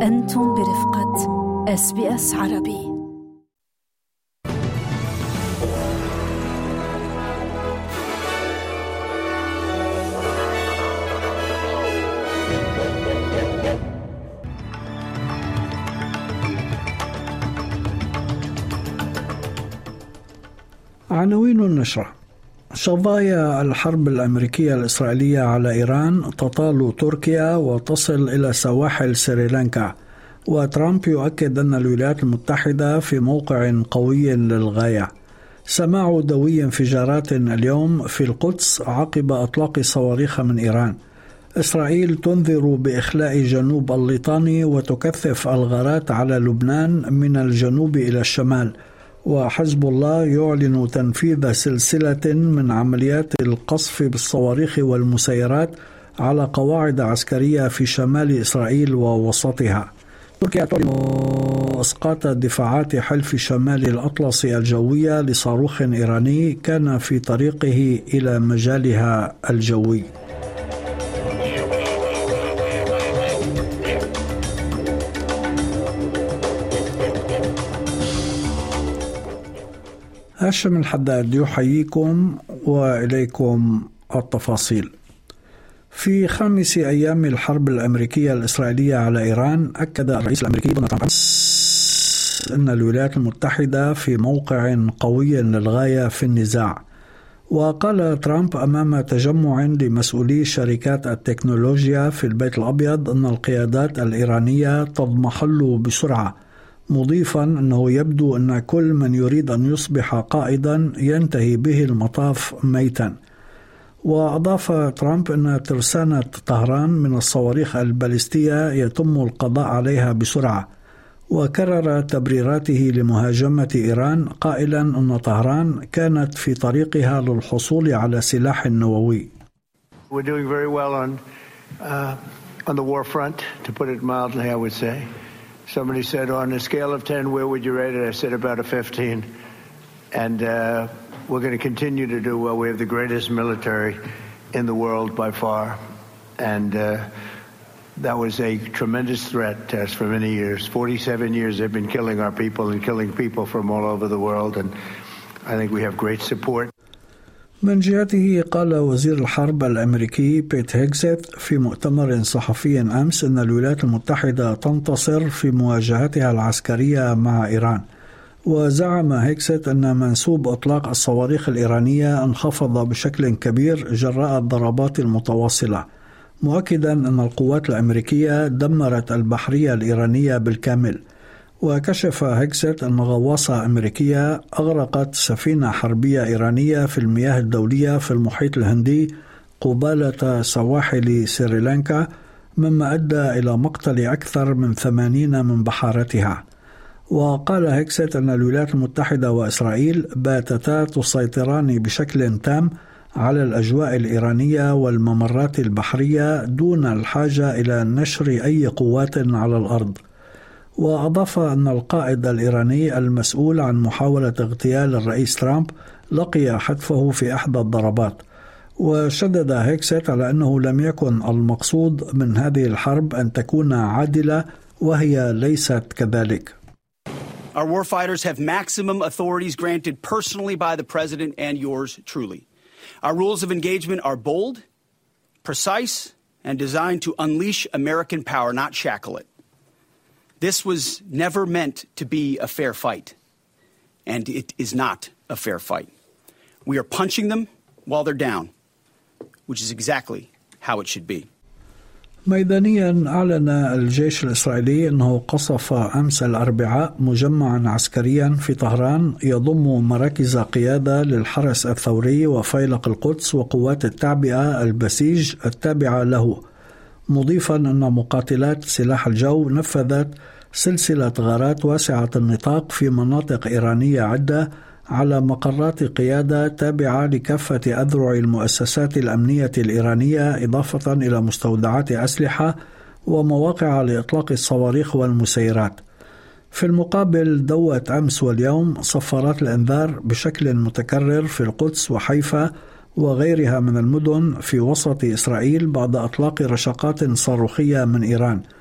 أنتم برفقة SBS عربي. عناوين النشرة: شظايا الحرب الأمريكية الإسرائيلية على إيران تطال تركيا وتصل إلى سواحل سريلانكا، وترامب يؤكد أن الولايات المتحدة في موقع قوي للغاية. سماع دوي انفجارات اليوم في القدس عقب أطلاق صواريخ من إيران. إسرائيل تنذر بإخلاء جنوب الليطاني وتكثف الغارات على لبنان من الجنوب إلى الشمال. وحزب الله يعلن تنفيذ سلسلة من عمليات القصف بالصواريخ والمسيرات على قواعد عسكرية في شمال إسرائيل ووسطها. تركيا تعلن إسقاط دفاعات حلف شمال الأطلسي الجوية لصاروخ إيراني كان في طريقه إلى مجالها الجوي. هاشم الحداد يحييكم وإليكم التفاصيل. في 5 أيام الحرب الأمريكية الإسرائيلية على إيران، أكد الرئيس الأمريكي دونالد ترامب أن الولايات المتحدة في موقع قوي للغاية في النزاع. وقال ترامب أمام تجمع لمسؤولي شركات التكنولوجيا في البيت الأبيض أن القيادات الإيرانية تضمحل بسرعة، مضيفا أنه يبدو أن كل من يريد أن يصبح قائدا ينتهي به المطاف ميتا. وأضاف ترامب أن ترسانة طهران من الصواريخ البالستية يتم القضاء عليها بسرعة، وكرر تبريراته لمهاجمة إيران قائلا أن طهران كانت في طريقها للحصول على سلاح نووي. We're doing very well on the war front, to put it mildly, I would say. Somebody said, on a scale of 10, where would you rate it? I said about a 15. And we're going to continue to do well. We have the greatest military in the world by far. And that was a tremendous threat to us for many years. 47 years they've been killing our people and killing people from all over the world. And I think we have great support. من جهته قال وزير الحرب الأمريكي بيت هيكسيت في مؤتمر صحفي أمس أن الولايات المتحدة تنتصر في مواجهتها العسكرية مع إيران. وزعم هيكسيت أن منسوب إطلاق الصواريخ الإيرانية انخفض بشكل كبير جراء الضربات المتواصلة، مؤكدا أن القوات الأمريكية دمرت البحرية الإيرانية بالكامل. وكشف هيكسيت أن غواصة أمريكية أغرقت سفينة حربية إيرانية في المياه الدولية في المحيط الهندي قبالة سواحل سريلانكا، مما أدى إلى مقتل أكثر من 80 من بحارتها. وقال هيكسيت أن الولايات المتحدة وإسرائيل باتتا تسيطران بشكل تام على الأجواء الإيرانية والممرات البحرية دون الحاجة إلى نشر أي قوات على الأرض. وأضاف أن القائد الإيراني المسؤول عن محاولة اغتيال الرئيس ترامب لقي حتفه في إحدى الضربات. وشدد هيكسيت على أنه لم يكن المقصود من هذه الحرب أن تكون عادلة، وهي ليست كذلك. Our warfighters have maximum authorities granted personally by the President and yours truly. Our rules of engagement are bold, precise, and designed to unleash American power, not shackle it. This was never meant to be a fair fight, and it is not a fair fight. We are punching them while they're down, which is exactly how it should be. ميدانيا أعلن الجيش الإسرائيلي أنه قصف أمس الأربعاء مجمعا عسكريا في طهران يضم مراكز قيادة للحرس الثوري وفيلق القدس وقوات التعبئة البسيج التابعة له، مضيفا أن مقاتلات سلاح الجو نفذت سلسلة غارات واسعة النطاق في مناطق إيرانية عدة على مقرات قيادة تابعة لكافة أذرع المؤسسات الأمنية الإيرانية، إضافة إلى مستودعات أسلحة ومواقع لإطلاق الصواريخ والمسيرات. في المقابل دوت أمس واليوم صفارات الإنذار بشكل متكرر في القدس وحيفا وغيرها من المدن في وسط إسرائيل بعد إطلاق رشقات صاروخية من إيران.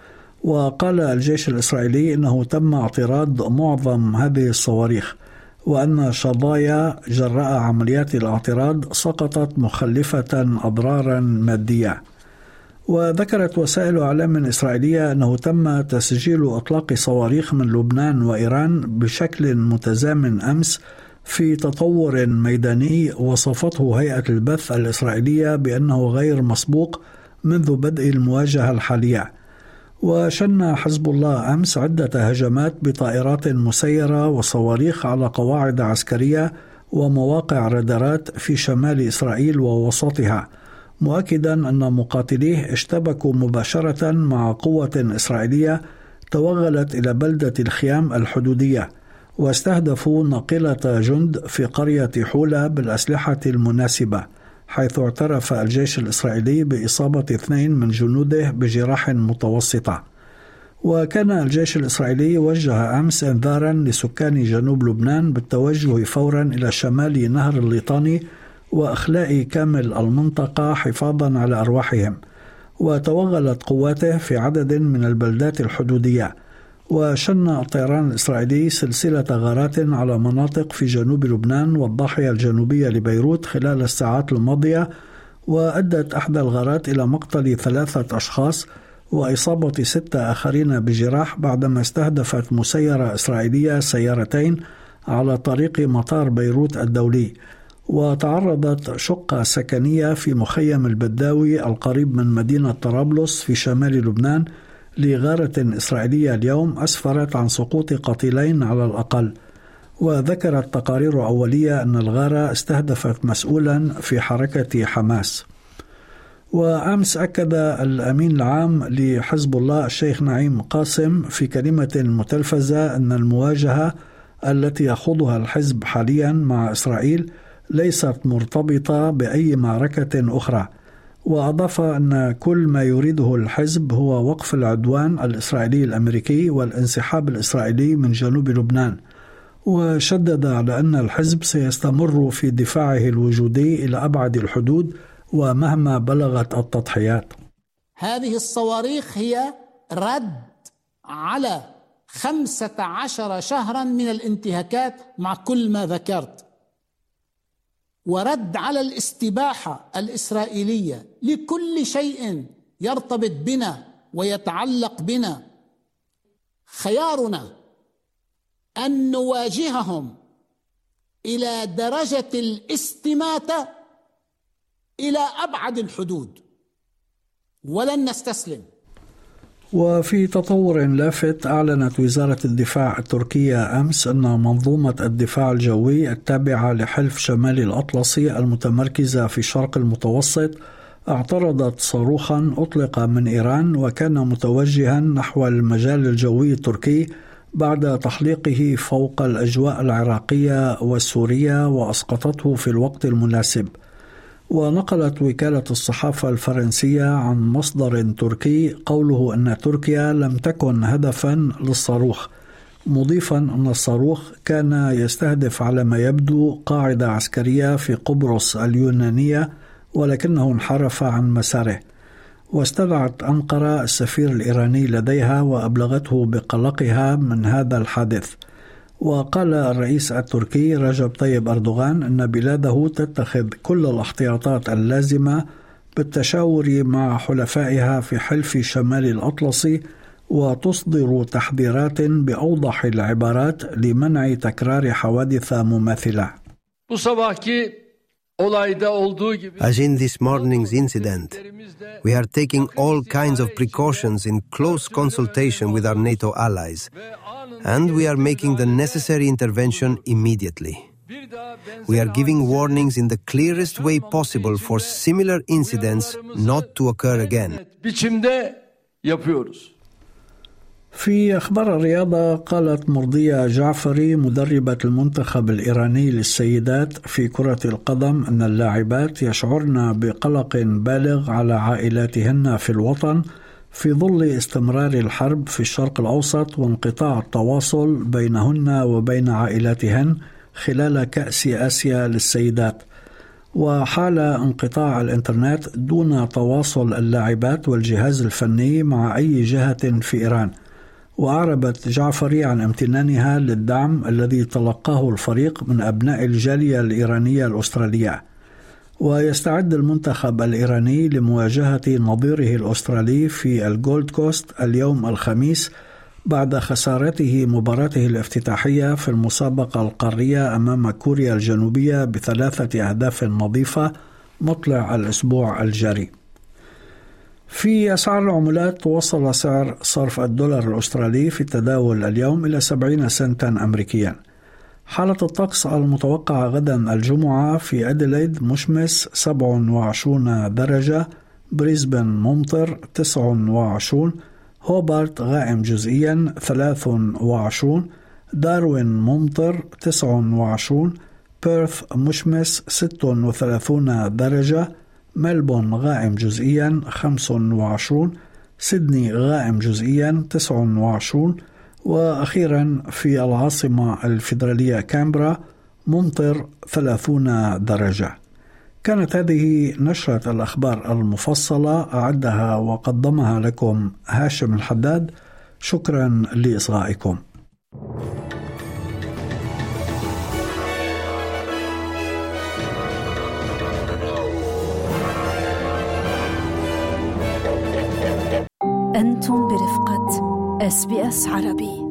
وقال الجيش الإسرائيلي إنه تم اعتراض معظم هذه الصواريخ، وأن شظايا جراء عمليات الاعتراض سقطت مخلفة أضرارا مادية. وذكرت وسائل إعلام إسرائيلية أنه تم تسجيل إطلاق صواريخ من لبنان وإيران بشكل متزامن أمس في تطور ميداني وصفته هيئة البث الإسرائيلية بأنه غير مسبوق منذ بدء المواجهة الحالية. وشن حزب الله أمس عدة هجمات بطائرات مسيرة وصواريخ على قواعد عسكرية ومواقع رادارات في شمال إسرائيل ووسطها، مؤكدا أن مقاتليه اشتبكوا مباشرة مع قوة إسرائيلية توغلت إلى بلدة الخيام الحدودية، واستهدفوا ناقلة جند في قرية حولة بالأسلحة المناسبة، حيث اعترف الجيش الإسرائيلي بإصابة 2 من جنوده بجراح متوسطة. وكان الجيش الإسرائيلي وجه أمس إنذارا لسكان جنوب لبنان بالتوجه فورا إلى شمال نهر الليطاني وإخلاء كامل المنطقة حفاظا على أرواحهم، وتوغلت قواته في عدد من البلدات الحدودية. وشن الطيران الإسرائيلي سلسلة غارات على مناطق في جنوب لبنان والضاحية الجنوبية لبيروت خلال الساعات الماضية، وأدت إحدى الغارات إلى مقتل 3 أشخاص وإصابة 6 آخرين بجراح بعدما استهدفت مسيرة إسرائيلية سيارتين على طريق مطار بيروت الدولي. وتعرضت شقة سكنية في مخيم البداوي القريب من مدينة طرابلس في شمال لبنان لغارة إسرائيلية اليوم أسفرت عن سقوط قتيلين على الأقل. وذكرت تقارير أولية أن الغارة استهدفت مسؤولا في حركة حماس. وأمس أكد الأمين العام لحزب الله الشيخ نعيم قاسم في كلمة متلفزة أن المواجهة التي يخوضها الحزب حاليا مع إسرائيل ليست مرتبطة بأي معركة أخرى، وأضاف أن كل ما يريده الحزب هو وقف العدوان الإسرائيلي الأمريكي والانسحاب الإسرائيلي من جنوب لبنان، وشدد على أن الحزب سيستمر في دفاعه الوجودي إلى أبعد الحدود ومهما بلغت التضحيات. هذه الصواريخ هي رد على 15 شهرا من الانتهاكات مع كل ما ذكرت، ورد على الاستباحة الإسرائيلية لكل شيء يرتبط بنا ويتعلق بنا. خيارنا أن نواجههم إلى درجة الاستماتة إلى أبعد الحدود، ولن نستسلم. وفي تطور لافت، أعلنت وزارة الدفاع التركية أمس أن منظومة الدفاع الجوي التابعة لحلف شمال الأطلسي المتمركزة في الشرق المتوسط اعترضت صاروخا أطلق من إيران وكان متوجها نحو المجال الجوي التركي بعد تحليقه فوق الأجواء العراقية والسورية وأسقطته في الوقت المناسب. ونقلت وكالة الصحافة الفرنسية عن مصدر تركي قوله أن تركيا لم تكن هدفا للصاروخ، مضيفا أن الصاروخ كان يستهدف على ما يبدو قاعدة عسكرية في قبرص اليونانية ولكنه انحرف عن مساره. واستدعت أنقرة السفير الإيراني لديها وأبلغته بقلقها من هذا الحادث. وقال الرئيس التركي رجب طيب أردوغان أن بلاده تتخذ كل الاحتياطات اللازمة بالتشاور مع حلفائها في حلف شمال الأطلسي وتصدر تحذيرات بأوضح العبارات لمنع تكرار حوادث مماثلة. As in this morning's incident, we are taking all kinds of precautions in close consultation with our NATO allies, and we are making the necessary intervention immediately. We are giving warnings in the clearest way possible for similar incidents not to occur again. في أخبار الرياضة، قالت مرضية جعفري مدربة المنتخب الإيراني للسيدات في كرة القدم أن اللاعبات يشعرن بقلق بالغ على عائلاتهن في الوطن في ظل استمرار الحرب في الشرق الأوسط وانقطاع التواصل بينهن وبين عائلاتهن خلال كأس آسيا للسيدات. وحال انقطاع الإنترنت دون تواصل اللاعبات والجهاز الفني مع أي جهة في إيران. وأعربت جعفري عن امتنانها للدعم الذي تلقاه الفريق من أبناء الجالية الإيرانية الأسترالية. ويستعد المنتخب الإيراني لمواجهة نظيره الأسترالي في الجولد كوست اليوم الخميس بعد خسارته مباراته الافتتاحية في المسابقة القارية أمام كوريا الجنوبية ب3 أهداف نظيفة مطلع الأسبوع الجاري. في أسعار العملات، وصل سعر صرف الدولار الأسترالي في التداول اليوم إلى 70 سنتا أمريكيا. حالة الطقس المتوقعة غدا الجمعة: في أديلايد مشمس 27 درجة، بريسبن ممطر 29، هوبارت غائم جزئيا 23، داروين ممطر 29، بيرث مشمس 36 درجة، ملبون غائم جزئيا 25، سيدني غائم جزئيا 29، وأخيرا في العاصمة الفيدرالية كامبرا ممطر 30 درجة. كانت هذه نشرة الأخبار المفصلة، أعدها وقدمها لكم هاشم الحداد. شكرا لإصغائكم. أنتم برفقة SBS عربي.